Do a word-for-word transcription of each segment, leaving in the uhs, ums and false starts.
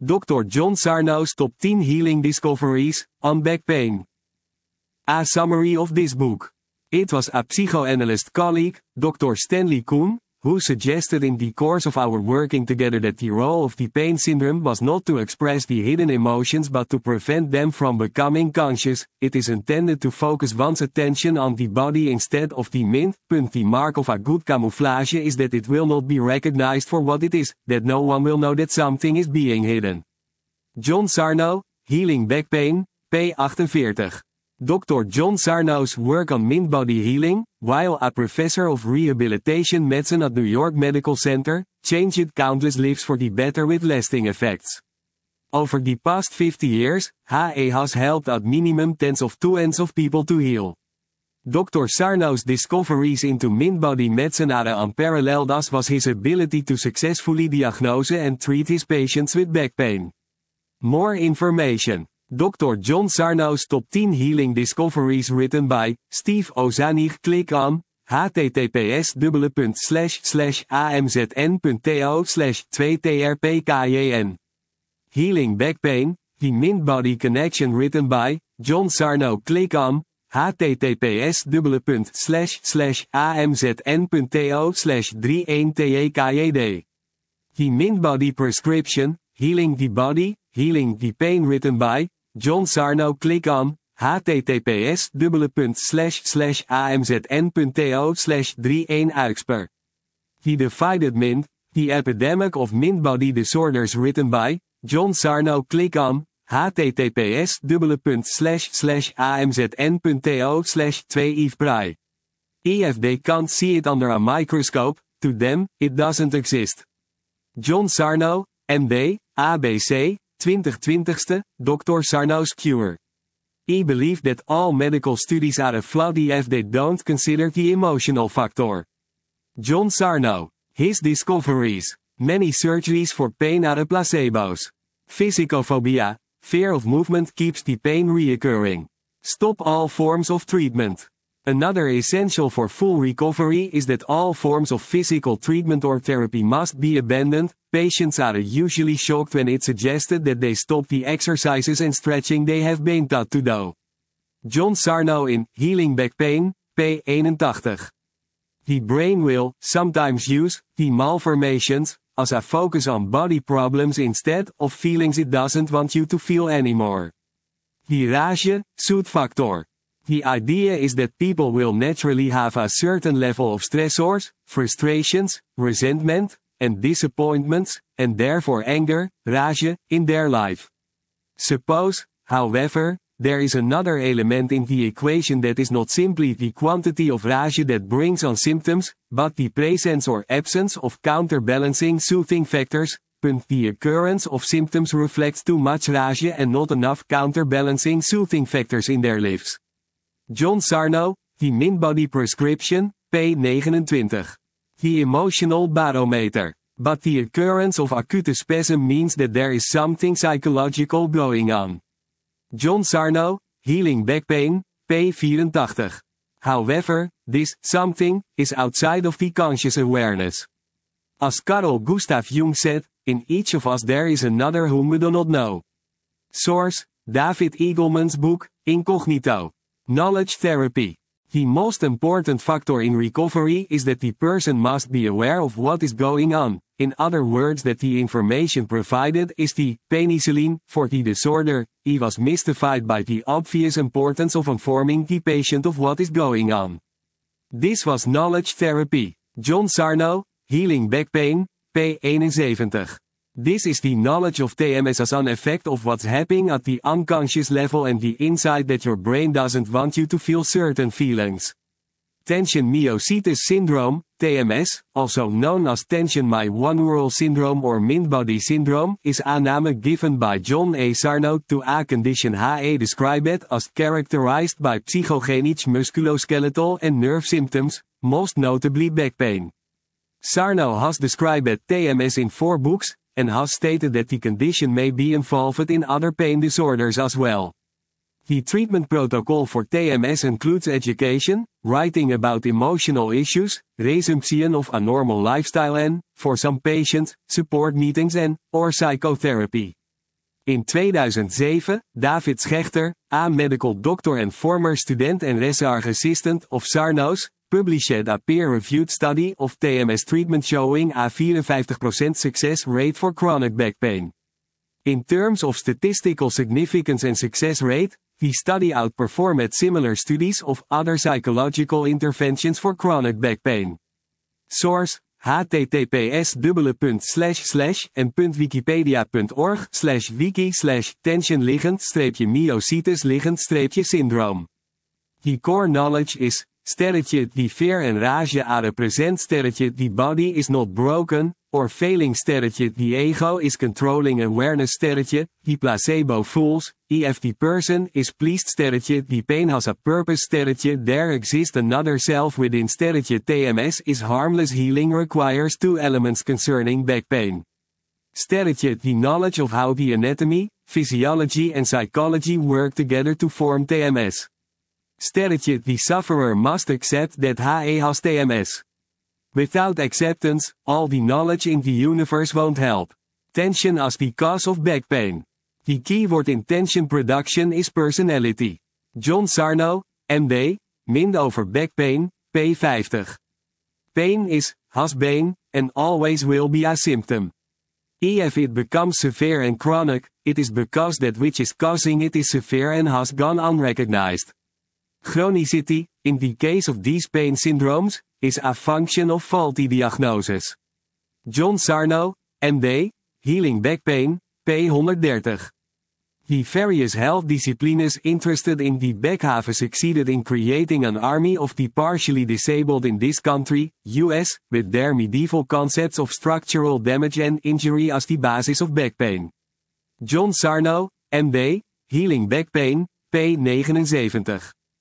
Doctor John Sarno's Top ten Healing Discoveries on Back Pain. A summary of this book. It was a psychoanalyst colleague, Doctor Stanley Kuhn, who suggested in the course of our working together that the role of the pain syndrome was not to express the hidden emotions but to prevent them from becoming conscious. It is intended to focus one's attention on the body instead of the mind. The mark of a good camouflage is that it will not be recognized for what it is, that no one will know that something is being hidden. John Sarno, Healing Back Pain, page forty-eight. Doctor John Sarno's work on mind-body healing, while a professor of rehabilitation medicine at New York Medical Center, changed countless lives for the better with lasting effects. Over the past fifty years, he has helped at minimum tens of thousands of people to heal. Doctor Sarno's discoveries into mind-body medicine are unparalleled, as was his ability to successfully diagnose and treat his patients with back pain. More information. Doctor John Sarno's Top ten Healing Discoveries, written by Steve Ozanich. Click on https dubbele slash slash amzn.to slash 2trpkjn. Healing Back Pain, The Mind-Body Connection, written by John Sarno. Click on https dubbele slash slash amzn.to slash thirty-one tjkjd. The Mind-Body Prescription, Healing the Body, Healing the Pain, written by John Sarno. Click on https dubbele slash slash amzn.to slash thirty-one uitsper. The Divided Mind, The Epidemic of Mind-Body Disorders, written by John Sarno. Click on https dubbele slash slash amzn.to slash two ifprij. If they can't see it under a microscope, to them, it doesn't exist. John Sarno, M D, A B C, twenty twenty, Doctor Sarno's Cure. I believe that all medical studies are flawed if they don't consider the emotional factor. John Sarno. His discoveries. Many surgeries for pain are placebos. Physicophobia, fear of movement, keeps the pain reoccurring. Stop all forms of treatment. Another essential for full recovery is that all forms of physical treatment or therapy must be abandoned. Patients are usually shocked when it's suggested that they stop the exercises and stretching they have been taught to do. John Sarno in Healing Back Pain, page eighty-eight. The brain will sometimes use the malformations as a focus on body problems instead of feelings it doesn't want you to feel anymore. The rage, soothe factor. The idea is that people will naturally have a certain level of stressors, frustrations, resentment, and disappointments, and therefore anger, rage, in their life. Suppose, however, there is another element in the equation that is not simply the quantity of rage that brings on symptoms, but the presence or absence of counterbalancing soothing factors. The occurrence of symptoms reflects too much rage and not enough counterbalancing soothing factors in their lives. John Sarno, The Mind-Body Prescription, page twenty-nine. The Emotional Barometer. But the occurrence of acute spasm means that there is something psychological going on. John Sarno, Healing Back Pain, page eighty-four. However, this something is outside of the conscious awareness. As Carl Gustav Jung said, in each of us there is another whom we do not know. Source, David Eagleman's book, Incognito. Knowledge Therapy. The most important factor in recovery is that the person must be aware of what is going on. In other words, that the information provided is the penicillin for the disorder. He was mystified by the obvious importance of informing the patient of what is going on. This was knowledge therapy. John Sarno, Healing Back Pain, page seventy-one. This is the knowledge of T M S as an effect of what's happening at the unconscious level and the insight that your brain doesn't want you to feel certain feelings. Tension myositis syndrome, T M S, also known as tension myoneural syndrome or mind-body syndrome, is a name given by John A. Sarno to a condition he described as characterized by psychogenic musculoskeletal and nerve symptoms, most notably back pain. Sarno has described T M S in four books, and has stated that the condition may be involved in other pain disorders as well. The treatment protocol for T M S includes education, writing about emotional issues, resumption of a normal lifestyle and, for some patients, support meetings and, or psychotherapy. In tweeduizend zeven, David Schechter, a medical doctor and former student and research assistant of Sarno's, published a peer-reviewed study of T M S treatment showing a fifty-four percent success rate for chronic back pain. In terms of statistical significance and success rate, the study outperformed similar studies of other psychological interventions for chronic back pain. Source: https dubbele slash slash en wikipedia punt org slash wiki slash tension liggend streepje myositis liggend streepje syndroom. The core knowledge is, sterretje the fear and rage are present sterretje the body is not broken, or failing sterretje the ego is controlling awareness sterretje, the placebo fools, if the person is pleased sterretje the pain has a purpose sterretje there exists another self within sterretje T M S is harmless healing requires two elements concerning back pain. Sterretje the knowledge of how the anatomy, physiology and psychology work together to form T M S. Sterretje the sufferer must accept that he has T M S. Without acceptance, all the knowledge in the universe won't help. Tension as the cause of back pain. The keyword in tension production is personality. John Sarno, M D, mind over back pain, P fifty. Pain is, has been, and always will be a symptom. If it becomes severe and chronic, it is because that which is causing it is severe and has gone unrecognized. Chronicity, in the case of these pain syndromes, is a function of faulty diagnosis. John Sarno, M D, Healing Back Pain, P one thirty. The various health disciplines interested in the back have succeeded in creating an army of the partially disabled in this country, U S, with their medieval concepts of structural damage and injury as the basis of back pain. John Sarno, M D, Healing Back Pain, P seventy-nine.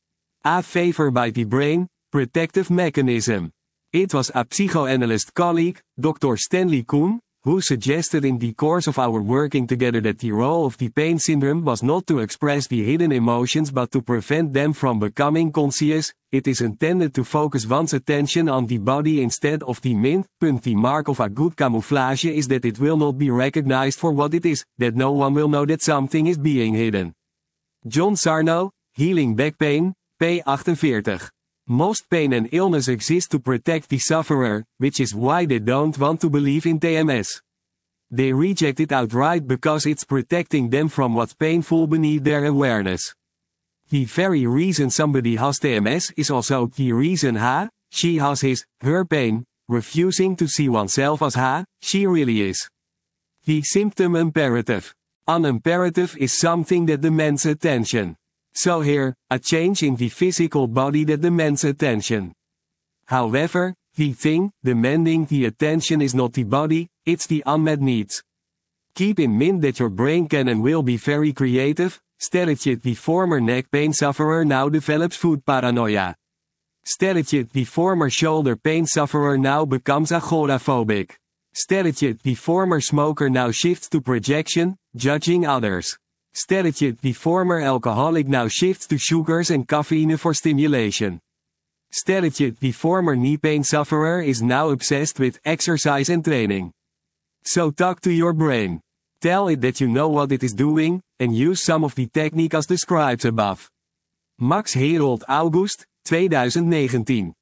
A favor by the brain, protective mechanism. It was a psychoanalyst colleague, Doctor Stanley Kuhn, who suggested in the course of our working together that the role of the pain syndrome was not to express the hidden emotions but to prevent them from becoming conscious. It is intended to focus one's attention on the body instead of the mind. The mark of a good camouflage is that it will not be recognized for what it is, that no one will know that something is being hidden. John Sarno, Healing Back Pain, P forty-eight. Most pain and illness exist to protect the sufferer, which is why they don't want to believe in T M S. They reject it outright because it's protecting them from what's painful beneath their awareness. The very reason somebody has T M S is also the reason he, she has his, her pain, refusing to see oneself as he, she really is. The symptom imperative. An imperative is something that demands attention. So here, a change in the physical body that demands attention. However, the thing demanding the attention is not the body, it's the unmet needs. Keep in mind that your brain can and will be very creative. Sterretje the former neck pain sufferer now develops food paranoia. Sterretje the former shoulder pain sufferer now becomes agoraphobic. Sterretje the former smoker now shifts to projection, judging others. Sterretje the former alcoholic now shifts to sugars and caffeine for stimulation. Sterretje the former knee pain sufferer is now obsessed with exercise and training. So talk to your brain. Tell it that you know what it is doing, and use some of the technique as described above. Max Herold August, twintig negentien.